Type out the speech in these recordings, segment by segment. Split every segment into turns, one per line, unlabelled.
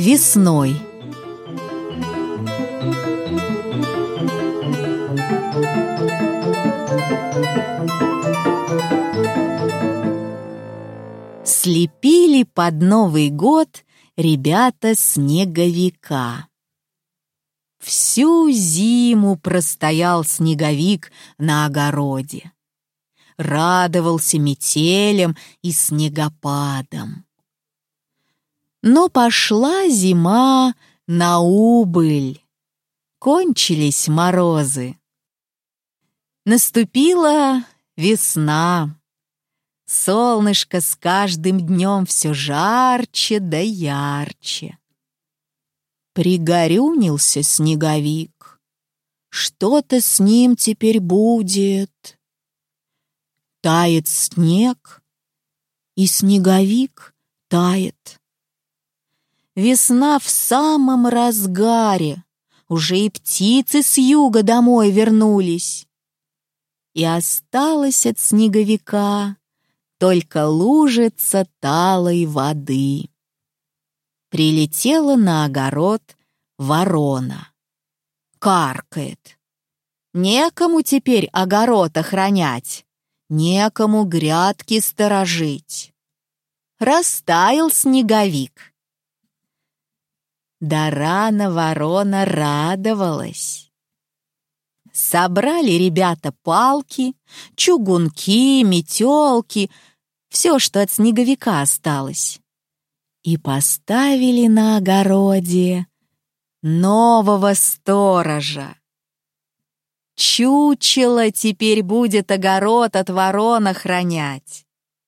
Весной. Слепили под Новый год ребята снеговика. Всю зиму простоял снеговик на огороде. Радовался метелям и снегопадам. Но пошла зима на убыль. Кончились морозы. Наступила весна. Солнышко с каждым днем все жарче да ярче. Пригорюнился снеговик. Что-то с ним теперь будет. Тает снег, и снеговик тает. Весна в самом разгаре, уже и птицы с юга домой вернулись. И осталось от снеговика только лужица талой воды. Прилетела на огород ворона. Каркает. Некому теперь огород охранять, некому грядки сторожить. Растаял снеговик. Да рано ворона радовалась. Собрали ребята палки, чугунки, метелки, все, что от снеговика осталось, и поставили на огороде нового сторожа. Чучело теперь будет огород от ворон охранять.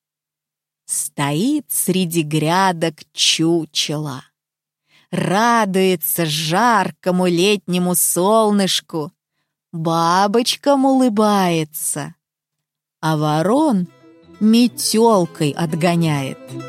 Стоит среди грядок чучело, радуется жаркому летнему солнышку, бабочкам улыбается, а ворон метелкой отгоняет.